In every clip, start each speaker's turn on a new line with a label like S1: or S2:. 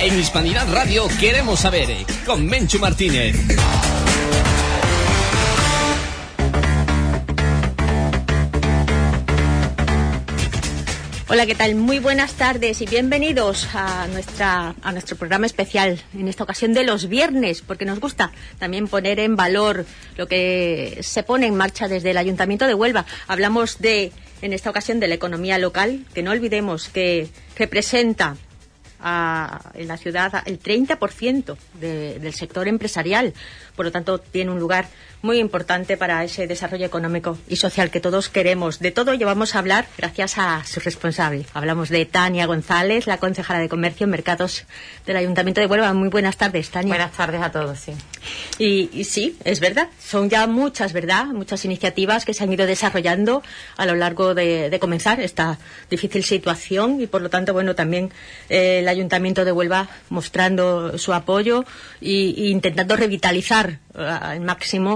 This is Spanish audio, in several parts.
S1: En Hispanidad Radio queremos saber, con Menchu Martínez.
S2: Hola, ¿qué tal? Muy buenas tardes y bienvenidos a nuestro programa especial, en esta ocasión de los viernes, porque nos gusta también poner en valor lo que se pone en marcha desde el Ayuntamiento de Huelva. Hablamos en esta ocasión de la economía local, que no olvidemos que representa en la ciudad el 30% del sector empresarial. Por lo tanto, tiene un lugar muy importante para ese desarrollo económico y social que todos queremos. De todo ello vamos a hablar gracias a su responsable. Hablamos de Tania González, la concejala de Comercio y Mercados del Ayuntamiento de Huelva. Muy buenas tardes, Tania.
S3: Buenas tardes a todos, sí.
S2: Y sí, es verdad, son ya muchas iniciativas que se han ido desarrollando a lo largo de comenzar esta difícil situación y, por lo tanto, bueno, también el Ayuntamiento de Huelva mostrando su apoyo e intentando revitalizar al máximo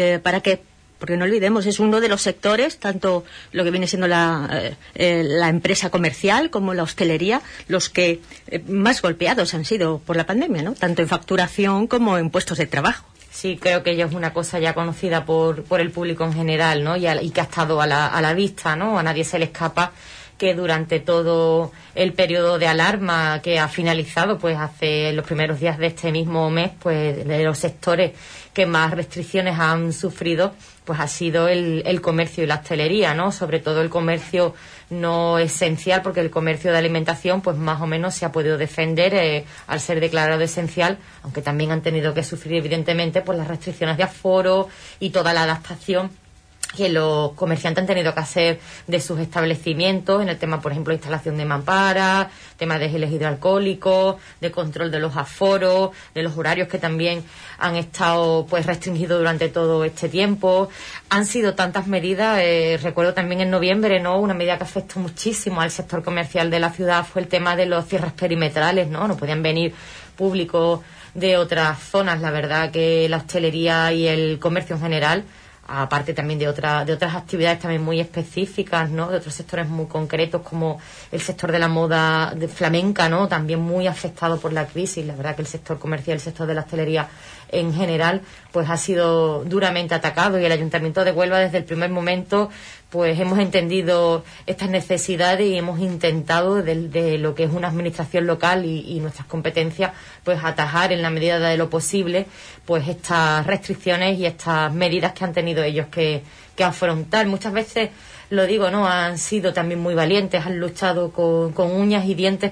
S2: porque no olvidemos, es uno de los sectores, tanto lo que viene siendo la empresa comercial como la hostelería, los que más golpeados han sido por la pandemia, ¿no? Tanto en facturación como en puestos de trabajo.
S3: Sí, creo que ello es una cosa ya conocida por el público en general, ¿no? Y que ha estado a la vista, ¿no? A nadie se le escapa que durante todo el periodo de alarma que ha finalizado, pues hace los primeros días de este mismo mes, pues de los sectores que más restricciones han sufrido, pues ha sido el comercio y la hostelería, ¿no? Sobre todo el comercio no esencial, porque el comercio de alimentación, pues más o menos se ha podido defender al ser declarado esencial, aunque también han tenido que sufrir, evidentemente, pues las restricciones de aforo y toda la adaptación que los comerciantes han tenido que hacer de sus establecimientos en el tema, por ejemplo, de instalación de mamparas, tema de geles hidroalcohólicos, de control de los aforos, de los horarios que también han estado pues restringidos durante todo este tiempo. Han sido tantas medidas, recuerdo también en noviembre, ¿no? Una medida que afectó muchísimo al sector comercial de la ciudad fue el tema de los cierres perimetrales, ¿no? No podían venir públicos de otras zonas. La verdad que la hostelería y el comercio en general, aparte también de otras actividades también muy específicas, ¿no? De otros sectores muy concretos, como el sector de la moda flamenca, ¿no? También muy afectado por la crisis. La verdad que el sector comercial, el sector de la hostelería en general, pues ha sido duramente atacado, y el Ayuntamiento de Huelva desde el primer momento pues hemos entendido estas necesidades y hemos intentado de lo que es una administración local y nuestras competencias, pues atajar en la medida de lo posible pues estas restricciones y estas medidas que han tenido ellos que afrontar. Muchas veces, lo digo, ¿no? Han sido también muy valientes, han luchado con uñas y dientes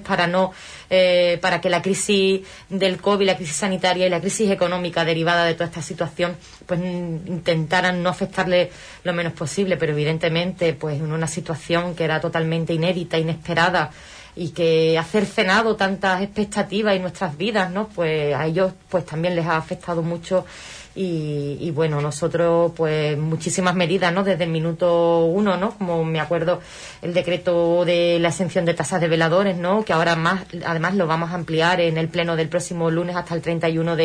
S3: para que la crisis del COVID, la crisis sanitaria y la crisis económica derivada de toda esta situación, pues intentaran no afectarle lo menos posible, pero evidentemente pues en una situación que era totalmente inédita, inesperada, y que ha cercenado tantas expectativas y nuestras vidas, ¿no? Pues a ellos pues también les ha afectado mucho. Y bueno, nosotros pues muchísimas medidas, ¿no? Desde el minuto uno, ¿no? Como me acuerdo el decreto de la exención de tasas de veladores, ¿no? Que ahora además lo vamos a ampliar en el pleno del próximo lunes hasta el 31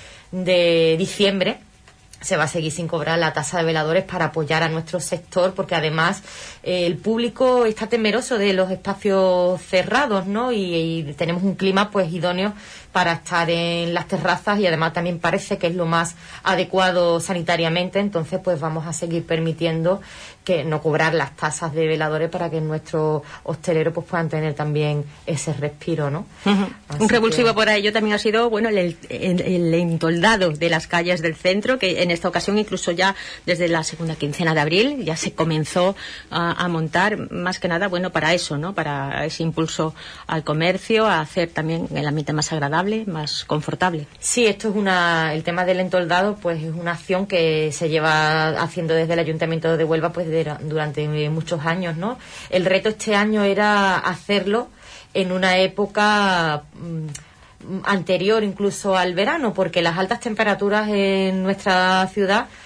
S3: de diciembre. Se va a seguir sin cobrar la tasa de veladores para apoyar a nuestro sector, porque además el público está temeroso de los espacios cerrados, ¿no? Y tenemos un clima pues idóneo para estar en las terrazas, y además también parece que es lo más adecuado sanitariamente. Entonces pues vamos a seguir permitiendo que no cobrar las tasas de veladores para que nuestros hosteleros pues puedan tener también ese respiro, ¿no?
S2: Uh-huh. Un revulsivo por ello también ha sido, bueno, el entoldado de las calles del centro, que en esta ocasión, incluso ya desde la segunda quincena de abril, ya se comenzó a montar, más que nada, bueno, para eso, ¿no? Para ese impulso al comercio, a hacer también el ambiente más agradable, más confortable.
S3: Sí, esto es el tema del entoldado, pues es una acción que se lleva haciendo desde el Ayuntamiento de Huelva pues durante muchos años, ¿no? El reto este año era hacerlo en una época anterior incluso al verano, porque las altas temperaturas en nuestra ciudad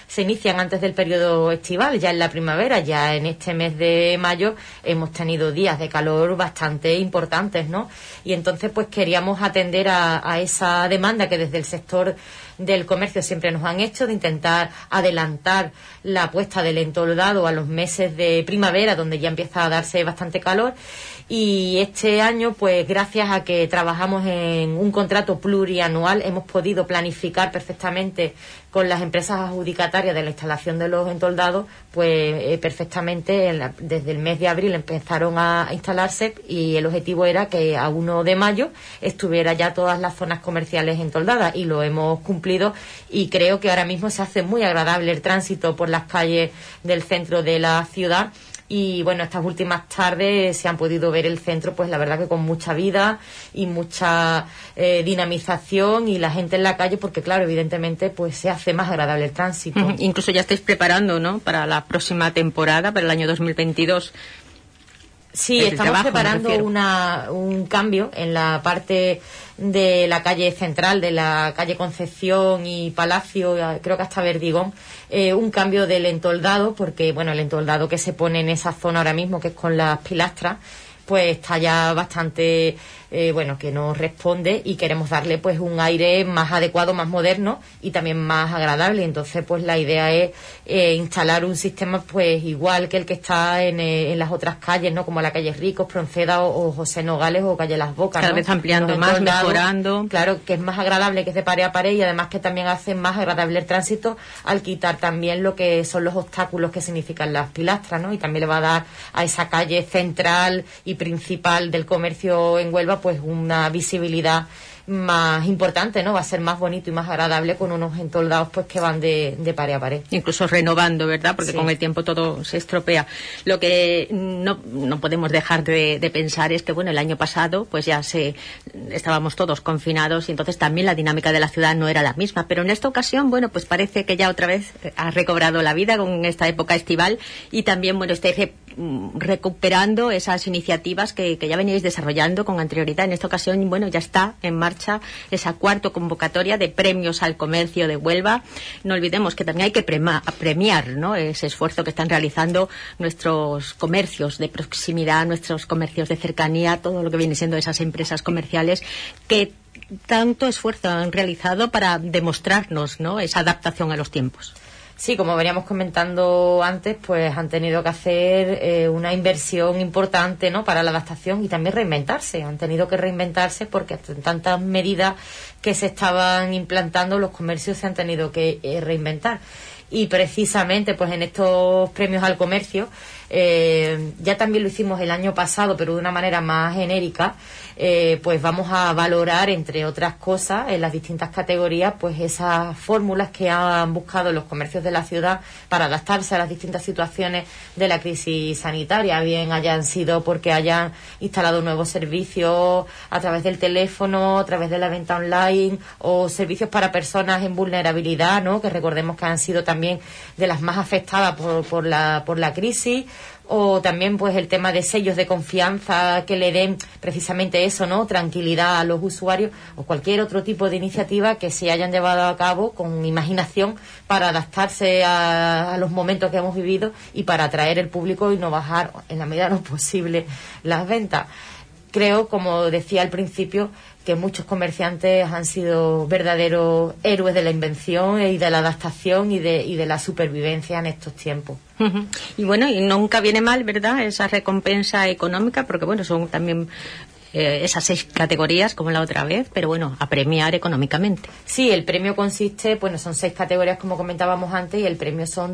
S3: se inician antes del periodo estival, ya en la primavera, ya en este mes de mayo hemos tenido días de calor bastante importantes, ¿no? Y entonces pues queríamos atender a esa demanda que desde el sector del comercio siempre nos han hecho, de intentar adelantar la puesta del entoldado a los meses de primavera, donde ya empieza a darse bastante calor. Y este año, pues gracias a que trabajamos en un contrato plurianual, hemos podido planificar perfectamente con las empresas adjudicatarias de la instalación de los entoldados, pues perfectamente desde el mes de abril empezaron a instalarse, y el objetivo era que a 1 de mayo estuviera ya todas las zonas comerciales entoldadas, y lo hemos cumplido, y creo que ahora mismo se hace muy agradable el tránsito por las calles del centro de la ciudad. Y bueno, estas últimas tardes se han podido ver el centro, pues la verdad que con mucha vida y mucha dinamización, y la gente en la calle, porque claro, evidentemente pues se hace más agradable el tránsito.
S2: Incluso ya estáis preparando, ¿no?, para la próxima temporada, para el año 2022.
S3: Sí, estamos preparando un cambio en la parte de la calle central, de la calle Concepción y Palacio, creo que hasta Verdigón, un cambio del entoldado, porque bueno, el entoldado que se pone en esa zona ahora mismo, que es con las pilastras, pues está ya bastante que nos responde, y queremos darle pues un aire más adecuado, más moderno y también más agradable. Entonces pues la idea es instalar un sistema pues igual que el que está en las otras calles, ¿no?, como la calle Ricos, Pronceda o José Nogales o calle Las Bocas,
S2: cada
S3: ¿no?,
S2: vez ampliando más, mejorando.
S3: Claro, que es más agradable, que es de pared a pared, y además que también hace más agradable el tránsito al quitar también lo que son los obstáculos que significan las pilastras, ¿no? Y también le va a dar a esa calle central y principal del comercio en Huelva pues una visibilidad más importante, ¿no? Va a ser más bonito y más agradable con unos entoldados pues que van de pared a pared.
S2: Incluso renovando, ¿verdad? Porque
S3: sí,
S2: con el tiempo todo se estropea. Lo que no podemos dejar de pensar es que, bueno, el año pasado pues ya estábamos todos confinados, y entonces también la dinámica de la ciudad no era la misma. Pero en esta ocasión, bueno, pues parece que ya otra vez ha recobrado la vida con esta época estival, y también, bueno, estáis recuperando esas iniciativas que ya veníais desarrollando con anterioridad. En esta ocasión, bueno, ya está en marcha esa cuarta convocatoria de premios al comercio de Huelva. No olvidemos que también hay que premiar, ¿no?, ese esfuerzo que están realizando nuestros comercios de proximidad, nuestros comercios de cercanía, todo lo que viene siendo esas empresas comerciales que tanto esfuerzo han realizado para demostrarnos, ¿no?, esa adaptación a los tiempos.
S3: Sí, como veníamos comentando antes, pues han tenido que hacer una inversión importante, ¿no?, para la adaptación, y también reinventarse. Han tenido que reinventarse porque en tantas medidas que se estaban implantando, los comercios se han tenido que reinventar. Y precisamente pues en estos premios al comercio, ya también lo hicimos el año pasado, pero de una manera más genérica, pues vamos a valorar, entre otras cosas, en las distintas categorías, pues esas fórmulas que han buscado los comercios de la ciudad para adaptarse a las distintas situaciones de la crisis sanitaria, bien hayan sido porque hayan instalado nuevos servicios a través del teléfono, a través de la venta online, o servicios para personas en vulnerabilidad, ¿no?, que recordemos que han sido también de las más afectadas por la crisis, o también pues el tema de sellos de confianza que le den precisamente eso, ¿no?, tranquilidad a los usuarios, o cualquier otro tipo de iniciativa que se hayan llevado a cabo con imaginación para adaptarse a los momentos que hemos vivido y para atraer el público y no bajar en la medida de lo posible las ventas. Creo, como decía al principio, que muchos comerciantes han sido verdaderos héroes de la invención y de la adaptación y de la supervivencia en estos tiempos.
S2: Y bueno, y nunca viene mal, ¿verdad?, esa recompensa económica, porque bueno, son también esas 6 categorías como la otra vez, pero bueno, a premiar económicamente.
S3: Sí, el premio consiste, bueno, son 6 categorías como comentábamos antes, y el premio son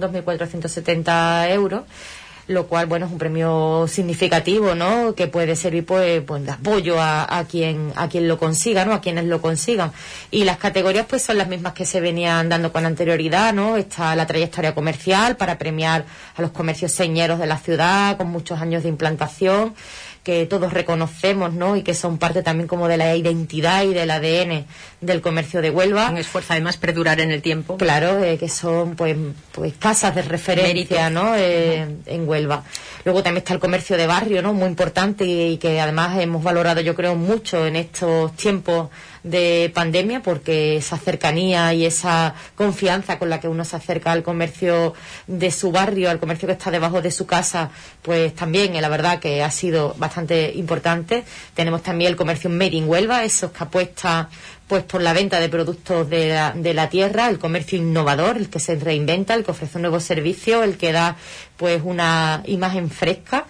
S3: 2.470 euros. Lo cual, bueno, es un premio significativo, ¿no?, que puede servir pues de apoyo a quien lo consiga, ¿no?, a quienes lo consigan. Y las categorías pues son las mismas que se venían dando con anterioridad, ¿no? Está la trayectoria comercial, para premiar a los comercios señeros de la ciudad con muchos años de implantación, que todos reconocemos, ¿no?, y que son parte también como de la identidad y del ADN del comercio de Huelva.
S2: Un esfuerzo además perdurar en el tiempo.
S3: Claro, que son pues casas de referencia, ¿no?, en Huelva. Luego también está el comercio de barrio, ¿no?, muy importante, y que además hemos valorado, yo creo, mucho en estos tiempos de pandemia, porque esa cercanía y esa confianza con la que uno se acerca al comercio de su barrio, al comercio que está debajo de su casa, pues también la verdad que ha sido bastante importante. Tenemos también el comercio Made in Huelva, esos que apuesta pues por la venta de productos de la tierra, el comercio innovador, el que se reinventa, el que ofrece un nuevo servicio, el que da pues una imagen fresca.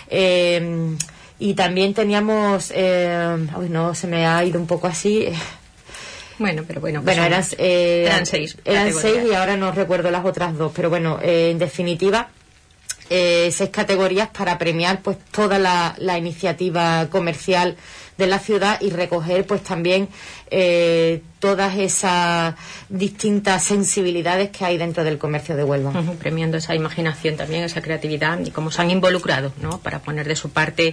S3: Y también teníamos, no, se me ha ido un poco así.
S2: Bueno, pero bueno,
S3: pues eran
S2: 6.
S3: Eran 6 y ahora no recuerdo las otras 2, pero bueno, en definitiva, 6 categorías para premiar pues toda la iniciativa comercial de la ciudad y recoger pues también todas esas distintas sensibilidades que hay dentro del comercio de Huelva.
S2: Premiando esa imaginación también, esa creatividad y cómo se han involucrado, ¿no?, para poner de su parte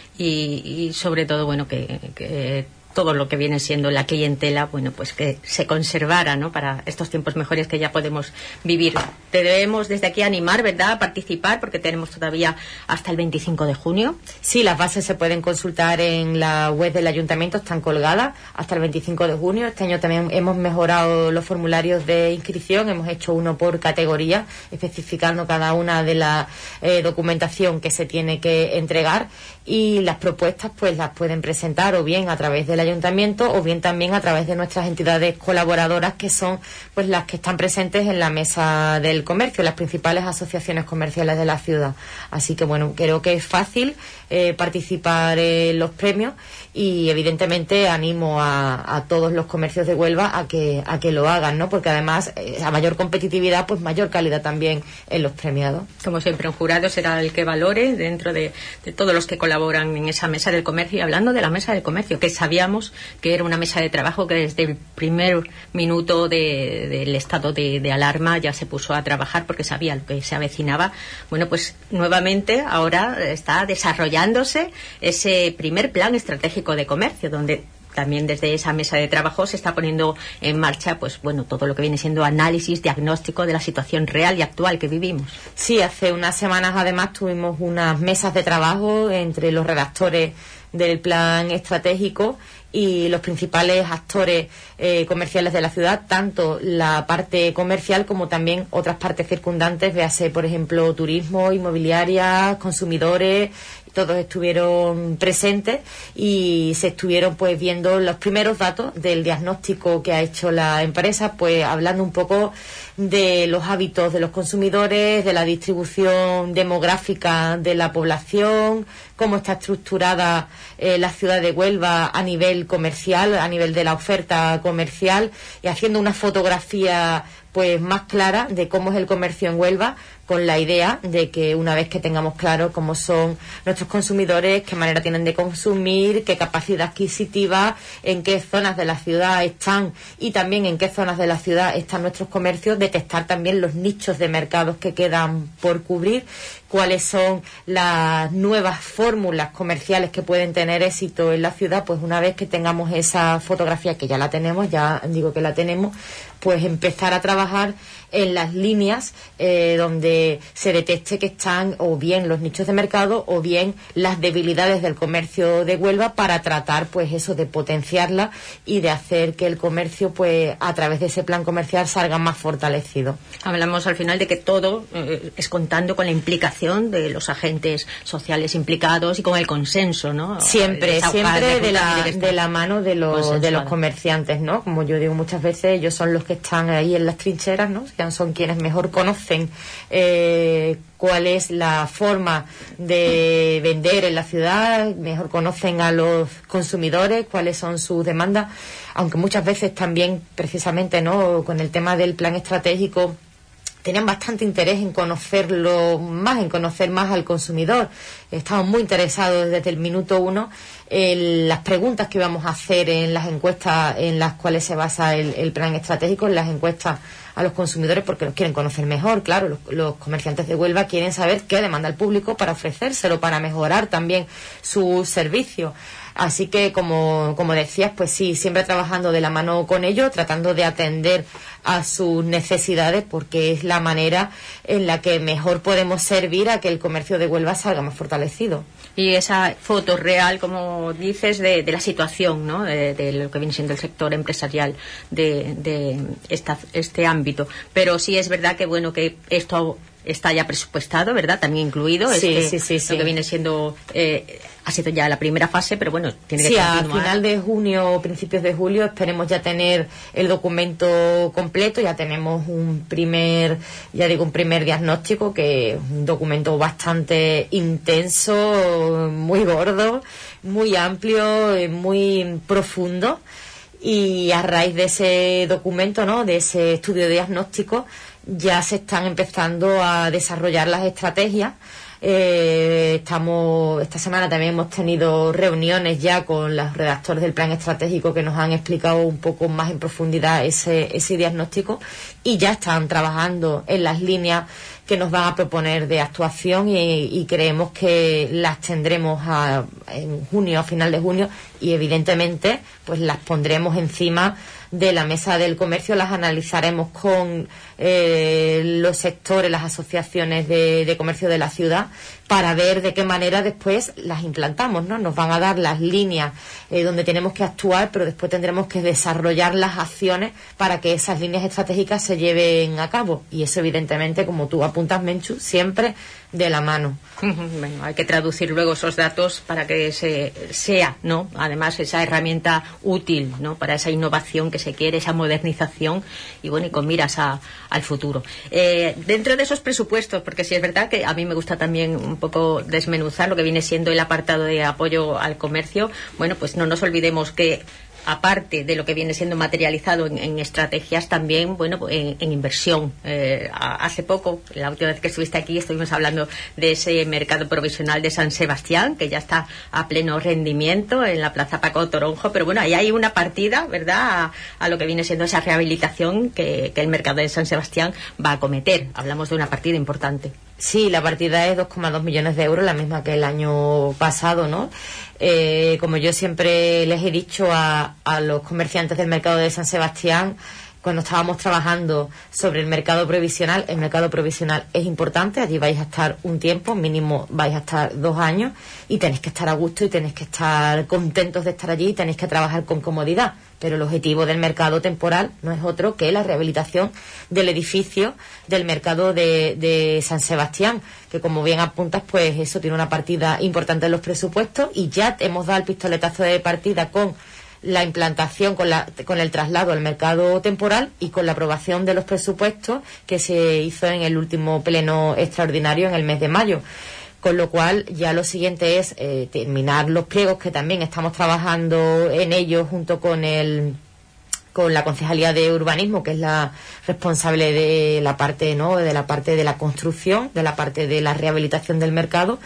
S2: y sobre todo, bueno, que todo lo que viene siendo la clientela, bueno, pues que se conservara, ¿no?, para estos tiempos mejores que ya podemos vivir. Te debemos desde aquí animar, ¿verdad?, a participar, porque tenemos todavía hasta el 25 de junio.
S3: Sí, las bases se pueden consultar en la web del ayuntamiento, están colgadas hasta el 25 de junio. Este año también hemos mejorado los formularios de inscripción, hemos hecho uno por categoría, especificando cada una de la documentación que se tiene que entregar, y las propuestas pues las pueden presentar o bien a través del ayuntamiento o bien también a través de nuestras entidades colaboradoras, que son pues las que están presentes en la mesa del comercio, las principales asociaciones comerciales de la ciudad. Así que bueno, creo que es fácil participar en los premios, y evidentemente animo a todos los comercios de Huelva a que lo hagan, ¿no?, porque además a mayor competitividad pues mayor calidad también en los premiados.
S2: Como siempre, un jurado será el que valore dentro de todos los que colaboran en esa mesa del comercio. Y hablando de la mesa del comercio, que sabíamos que era una mesa de trabajo que desde el primer minuto del estado de alarma ya se puso a trabajar porque sabía lo que se avecinaba. Bueno, pues nuevamente ahora está desarrollándose ese primer plan estratégico de comercio, donde también desde esa mesa de trabajo se está poniendo en marcha pues bueno, todo lo que viene siendo análisis, diagnóstico de la situación real y actual que vivimos.
S3: Sí, hace unas semanas además tuvimos unas mesas de trabajo entre los redactores del plan estratégico y los principales actores comerciales de la ciudad, tanto la parte comercial como también otras partes circundantes, véase por ejemplo turismo, inmobiliaria, consumidores. Todos estuvieron presentes y se estuvieron pues viendo los primeros datos del diagnóstico que ha hecho la empresa, pues hablando un poco de los hábitos de los consumidores, de la distribución demográfica de la población, cómo está estructurada la ciudad de Huelva a nivel comercial, a nivel de la oferta comercial, y haciendo una fotografía pues más clara de cómo es el comercio en Huelva, con la idea de que una vez que tengamos claro cómo son nuestros consumidores, qué manera tienen de consumir, qué capacidad adquisitiva, en qué zonas de la ciudad están y también en qué zonas de la ciudad están nuestros comercios, detectar también los nichos de mercados que quedan por cubrir, cuáles son las nuevas fórmulas comerciales que pueden tener éxito en la ciudad. Pues una vez que tengamos esa fotografía, que ya la tenemos, ya digo que la tenemos, pues empezar a trabajar en las líneas donde se detecte que están o bien los nichos de mercado o bien las debilidades del comercio de Huelva, para tratar pues eso de potenciarla y de hacer que el comercio pues a través de ese plan comercial salga más fortalecido.
S2: Hablamos al final de que todo es contando con la implicación de los agentes sociales implicados y con el consenso, ¿no?
S3: Siempre de la mano de los comerciantes, ¿no? Como yo digo muchas veces, ellos son los que están ahí en las trincheras, ¿no? Son quienes mejor conocen cuál es la forma de vender en la ciudad, mejor conocen a los consumidores, cuáles son sus demandas, aunque muchas veces también, precisamente, ¿no?, con el tema del plan estratégico, tenían bastante interés en conocer más al consumidor. Estamos muy interesados desde el minuto 1 en las preguntas que vamos a hacer en las encuestas en las cuales se basa el plan estratégico, en las encuestas a los consumidores, porque los quieren conocer mejor. Claro, los comerciantes de Huelva quieren saber qué demanda el público para ofrecérselo, para mejorar también sus servicios. Así que, como decías, pues sí, siempre trabajando de la mano con ellos, tratando de atender a sus necesidades, porque es la manera en la que mejor podemos servir a que el comercio de Huelva salga más fortalecido.
S2: Y esa foto real, como dices, de la situación, ¿no? De lo que viene siendo el sector empresarial de este ámbito. Pero sí es verdad que, bueno, que esto está ya presupuestado, ¿verdad? También incluido.
S3: Sí.
S2: Lo que viene siendo... ha sido ya la primera fase, pero bueno, tiene que continuar.
S3: Sí, a final de junio o principios de julio esperemos ya tener el documento completo. Ya tenemos un primer diagnóstico, que es un documento bastante intenso, muy gordo, muy amplio, muy profundo. Y a raíz de ese documento, ¿no?, de ese estudio diagnóstico, ya se están empezando a desarrollar las estrategias. Esta semana también hemos tenido reuniones ya con los redactores del plan estratégico, que nos han explicado un poco más en profundidad ese diagnóstico, y ya están trabajando en las líneas que nos van a proponer de actuación, y creemos que las tendremos en junio, a final de junio, y evidentemente pues las pondremos encima de la mesa del comercio, las analizaremos con los sectores, las asociaciones de comercio de la ciudad, para ver de qué manera después las implantamos, ¿no? Nos van a dar las líneas donde tenemos que actuar, pero después tendremos que desarrollar las acciones para que esas líneas estratégicas se lleven a cabo, y eso evidentemente, como tú apuntas, Menchu, siempre de la mano.
S2: Bueno, hay que traducir luego esos datos para que sea, ¿no?, además esa herramienta útil, ¿no?, para esa innovación que se quiere, esa modernización, y bueno, y con miras al futuro. Dentro de esos presupuestos, porque sí es verdad que a mí me gusta también un poco desmenuzar lo que viene siendo el apartado de apoyo al comercio, bueno, pues no nos olvidemos que aparte de lo que viene siendo materializado en estrategias, también, bueno, en inversión. Hace poco, la última vez que estuviste aquí, estuvimos hablando de ese mercado provisional de San Sebastián, que ya está a pleno rendimiento en la Plaza Paco Toronjo, pero bueno, ahí hay una partida, ¿verdad?, a lo que viene siendo esa rehabilitación que el mercado de San Sebastián va a acometer. Hablamos de una partida importante.
S3: Sí, la partida es 2,2 millones de euros, la misma que el año pasado, ¿no? Como yo siempre les he dicho a los comerciantes del mercado de San Sebastián, cuando estábamos trabajando sobre el mercado provisional es importante. Allí vais a estar un tiempo, mínimo vais a estar 2 años, y tenéis que estar a gusto y tenéis que estar contentos de estar allí, y tenéis que trabajar con comodidad. Pero el objetivo del mercado temporal no es otro que la rehabilitación del edificio del mercado de San Sebastián, que, como bien apuntas, pues eso tiene una partida importante en los presupuestos, y ya hemos dado el pistoletazo de partida con la implantación, con el traslado al mercado temporal, y con la aprobación de los presupuestos que se hizo en el último pleno extraordinario en el mes de mayo. Con lo cual, ya lo siguiente es terminar los pliegos, que también estamos trabajando en ellos junto con la Concejalía de Urbanismo, que es la responsable de la parte, ¿no?, de la construcción, de la parte de la rehabilitación del mercado.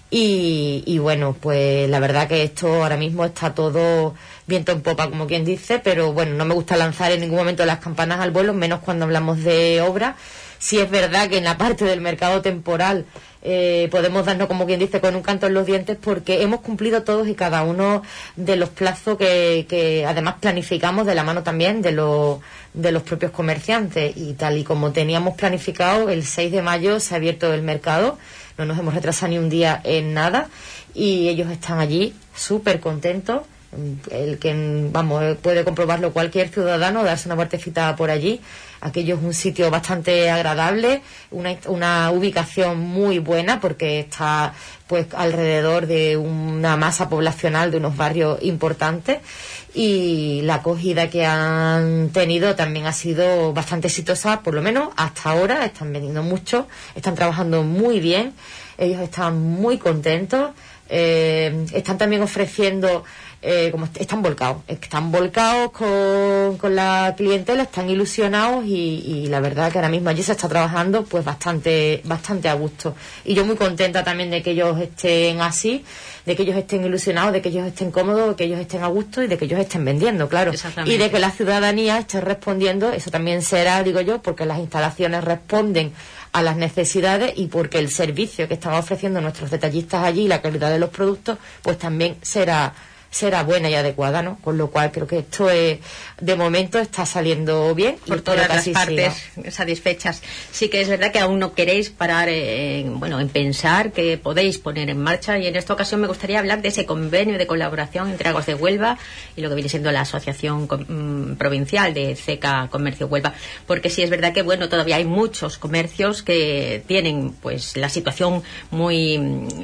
S3: Y bueno, pues la verdad que esto ahora mismo está todo viento en popa, como quien dice, pero bueno, no me gusta lanzar en ningún momento las campanas al vuelo, menos cuando hablamos de obra. Sí es verdad que en la parte del mercado temporal podemos darnos, como quien dice, con un canto en los dientes, porque hemos cumplido todos y cada uno de los plazos que además planificamos de la mano también de los propios comerciantes, y tal y como teníamos planificado, el 6 de mayo se ha abierto el mercado, no nos hemos retrasado ni un día en nada, y ellos están allí súper contentos. El que, vamos, puede comprobarlo cualquier ciudadano, darse una vueltecita por allí. Aquello es un sitio bastante agradable, una ubicación muy buena, porque está pues alrededor de una masa poblacional de unos barrios importantes, y la acogida que han tenido también ha sido bastante exitosa, por lo menos hasta ahora. Están vendiendo mucho, están trabajando muy bien, ellos están muy contentos, están también ofreciendo, como están volcados con la clientela, están ilusionados, y la verdad que ahora mismo allí se está trabajando pues bastante a gusto, y yo muy contenta también de que ellos estén así, de que ellos estén ilusionados, de que ellos estén cómodos, de que ellos estén a gusto, y de que ellos estén vendiendo, claro, y de que la ciudadanía esté respondiendo. Eso también será, digo yo, porque las instalaciones responden a las necesidades, y porque el servicio que están ofreciendo nuestros detallistas allí, la calidad de los productos, pues también será será buena y adecuada, ¿no? Con lo cual creo que esto de momento está saliendo bien.
S2: Por todas las partes satisfechas. Sí que es verdad que aún no queréis parar en pensar que podéis poner en marcha, y en esta ocasión me gustaría hablar de ese convenio de colaboración entre Aguas de Huelva y lo que viene siendo la Asociación Provincial de CECA Comercio Huelva, porque sí es verdad que todavía hay muchos comercios que tienen pues la situación muy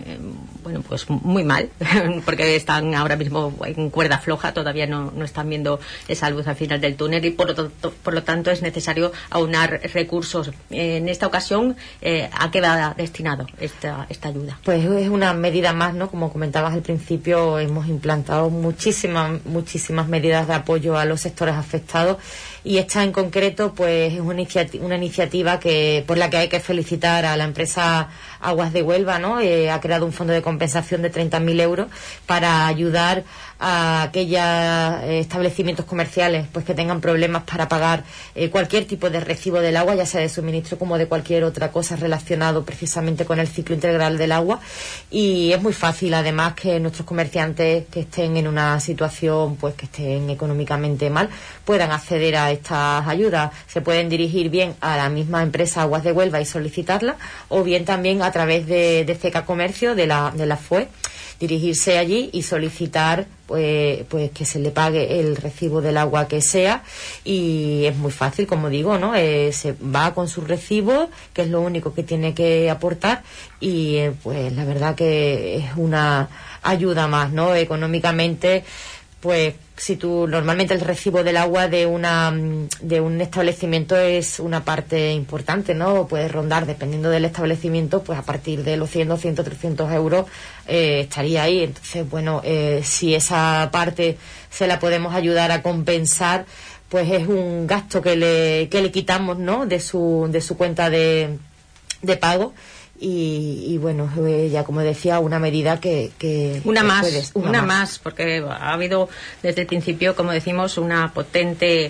S2: muy mal porque están ahora mismo en cuerda floja, todavía no están viendo esa luz al final del túnel, y por lo tanto es necesario aunar recursos. En esta ocasión, ¿a qué va destinado esta ayuda?
S3: Pues es una medida más, ¿no? Como comentabas al principio, hemos implantado muchísimas medidas de apoyo a los sectores afectados, y esta en concreto pues es una iniciativa por la que hay que felicitar a la empresa Aguas de Huelva, ¿no? Ha creado un fondo de compensación de 30.000 euros para ayudar a aquellos establecimientos comerciales pues que tengan problemas para pagar cualquier tipo de recibo del agua, ya sea de suministro como de cualquier otra cosa relacionado precisamente con el ciclo integral del agua. Y es muy fácil además que nuestros comerciantes que estén en una situación pues que estén económicamente mal puedan acceder a estas ayudas. Se pueden dirigir bien a la misma empresa Aguas de Huelva y solicitarla, o bien también a través de CECA Comercio, de la FUE, dirigirse allí y solicitar pues que se le pague el recibo del agua que sea. Y es muy fácil, como digo, ¿no? Se va con su recibo, que es lo único que tiene que aportar, y pues la verdad que es una ayuda más, ¿no? Económicamente, pues si tú normalmente el recibo del agua de un establecimiento es una parte importante, ¿no? Puede rondar, dependiendo del establecimiento, pues a partir de los 100, 200, 300 euros estaría ahí. Entonces, si esa parte se la podemos ayudar a compensar, pues es un gasto que le quitamos, ¿no? De su cuenta de pago. Y ya como decía, una medida que
S2: una más, porque ha habido desde el principio, como decimos, una potente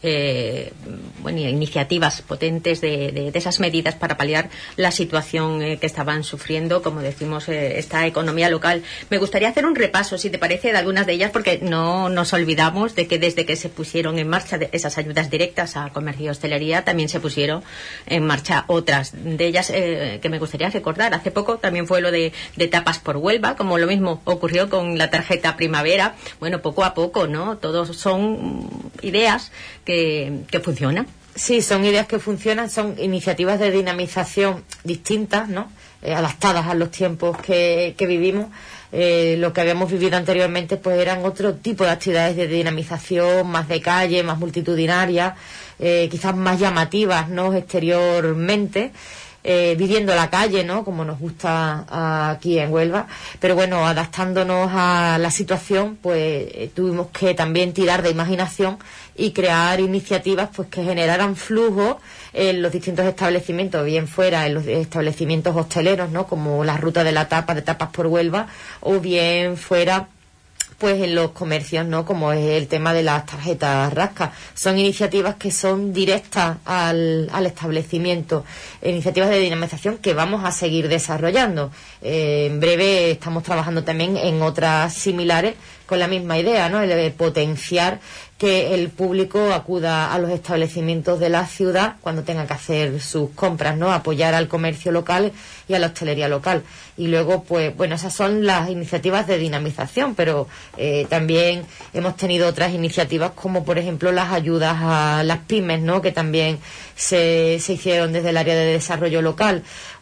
S2: iniciativas potentes de esas medidas para paliar la situación que estaban sufriendo, como decimos, esta economía local. Me gustaría hacer un repaso, si te parece, de algunas de ellas, porque no nos olvidamos de que desde que se pusieron en marcha esas ayudas directas a comercio y hostelería, también se pusieron en marcha otras de ellas que me gustaría recordar. Hace poco también fue lo de tapas por Huelva, como lo mismo ocurrió con la tarjeta primavera. Poco a poco, ¿no? Todos son ideas que funcionan.
S3: Sí, son ideas que funcionan, son iniciativas de dinamización distintas, ¿no? Adaptadas a los tiempos que vivimos. Lo que habíamos vivido anteriormente pues eran otro tipo de actividades de dinamización, más de calle, más multitudinarias, quizás más llamativas, ¿no? Exteriormente. Viviendo la calle, ¿no? Como nos gusta aquí en Huelva. Pero adaptándonos a la situación, pues tuvimos que también tirar de imaginación y crear iniciativas pues que generaran flujo en los distintos establecimientos, bien fuera en los establecimientos hosteleros, ¿no? Como la ruta de la tapa, de tapas por Huelva, o bien fuera pues en los comercios, ¿no? Como es el tema de las tarjetas rasca. Son iniciativas que son directas al establecimiento, iniciativas de dinamización que vamos a seguir desarrollando. En breve estamos trabajando también en otras similares con la misma idea, ¿no? El de potenciar que el público acuda a los establecimientos de la ciudad cuando tenga que hacer sus compras, ¿no? Apoyar al comercio local y a la hostelería local. Y luego, pues, esas son las iniciativas de dinamización, pero también hemos tenido otras iniciativas como, por ejemplo, las ayudas a las pymes, ¿no? Que también se hicieron desde el área de desarrollo local,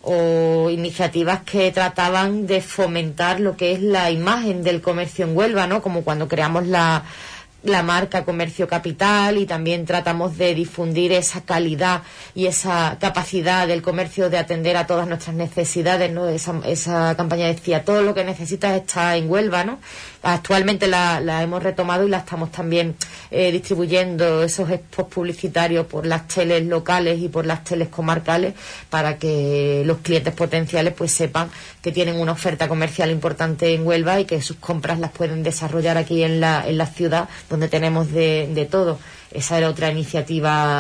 S3: o iniciativas que trataban de fomentar lo que es la imagen del comercio en Huelva, ¿no? Como cuando creamos la marca Comercio Capital, y también tratamos de difundir esa calidad y esa capacidad del comercio de atender a todas nuestras necesidades, ¿no? Esa campaña decía, todo lo que necesitas está en Huelva, ¿no? Actualmente la hemos retomado y la estamos también distribuyendo, esos spots publicitarios, por las teles locales y por las teles comarcales, para que los clientes potenciales pues sepan que tienen una oferta comercial importante en Huelva y que sus compras las pueden desarrollar aquí en la ciudad, donde tenemos de todo. Esa era otra iniciativa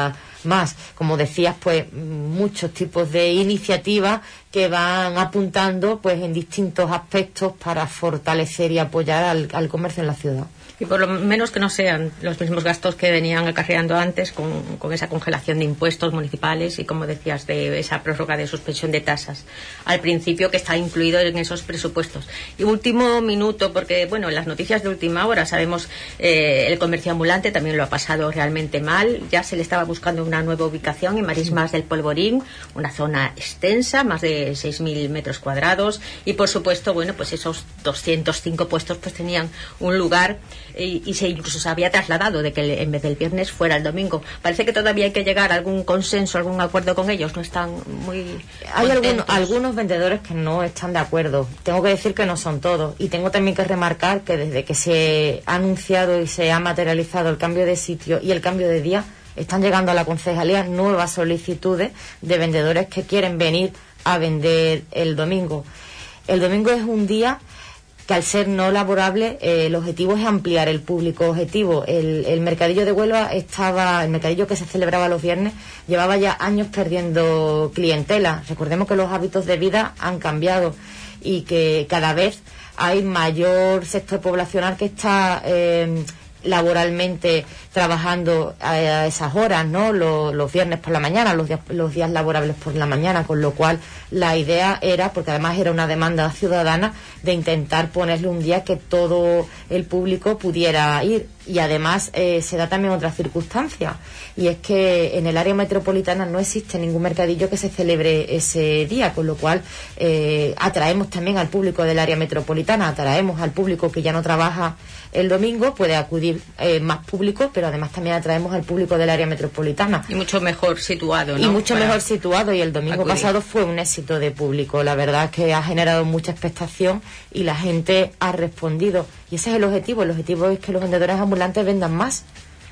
S3: más. Como decías, pues muchos tipos de iniciativas que van apuntando pues en distintos aspectos para fortalecer y apoyar al comercio en la ciudad.
S2: Y por lo menos que no sean los mismos gastos que venían acarreando antes con esa congelación de impuestos municipales y, como decías, de esa prórroga de suspensión de tasas al principio, que está incluido en esos presupuestos. Y último minuto, porque bueno, en las noticias de última hora sabemos el comercio ambulante también lo ha pasado realmente mal. Ya se le estaba buscando una nueva ubicación en Marismas del Polvorín, una zona extensa, más de 6.000 metros cuadrados, y por supuesto, bueno, pues esos 205 puestos pues tenían un lugar y incluso se había trasladado de que en vez del viernes fuera el domingo. Parece que todavía hay que llegar a algún consenso, algún acuerdo con ellos. No están muy
S3: Hay
S2: contentos.
S3: algunos vendedores que no están de acuerdo. Tengo que decir que no son todos. Y tengo también que remarcar que desde que se ha anunciado y se ha materializado el cambio de sitio y el cambio de día, están llegando a la concejalía nuevas solicitudes de vendedores que quieren venir a vender el domingo. El domingo es un día que, al ser no laborable, el objetivo es ampliar el público objetivo. El mercadillo de Huelva el mercadillo que se celebraba los viernes, llevaba ya años perdiendo clientela. Recordemos que los hábitos de vida han cambiado y que cada vez hay mayor sector poblacional que está laboralmente trabajando a esas horas, ¿no? Los viernes por la mañana, los días laborables por la mañana, con lo cual la idea era, porque además era una demanda ciudadana, de intentar ponerle un día que todo el público pudiera ir. Y además se da también otra circunstancia, y es que en el área metropolitana no existe ningún mercadillo que se celebre ese día, con lo cual atraemos también al público del área metropolitana, atraemos al público que ya no trabaja el domingo, puede acudir más público, pero además también atraemos al público del área metropolitana.
S2: Y mucho mejor situado, ¿no?
S3: Y mucho mejor situado, y el domingo pasado fue un éxito de público. La verdad es que ha generado mucha expectación y la gente ha respondido. Y ese es el objetivo. El objetivo es que los vendedores ambulantes vendan más.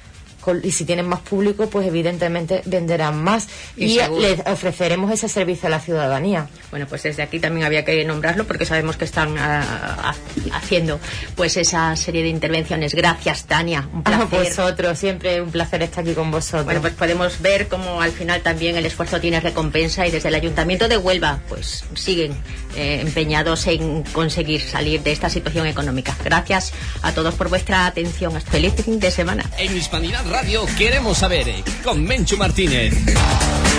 S3: Y si tienen más público, pues evidentemente venderán más. Y les ofreceremos ese servicio a la ciudadanía.
S2: Bueno, pues desde aquí también había que nombrarlo, porque sabemos que están haciendo pues esa serie de intervenciones. Gracias, Tania, un placer.
S3: A vosotros, siempre un placer estar aquí con vosotros.
S2: Bueno, pues podemos ver cómo al final también el esfuerzo tiene recompensa, y desde el Ayuntamiento de Huelva pues siguen empeñados en conseguir salir de esta situación económica. Gracias a todos por vuestra atención. Hasta feliz fin de semana.
S1: En Hispanidad Radio queremos saber, con Menchu Martínez.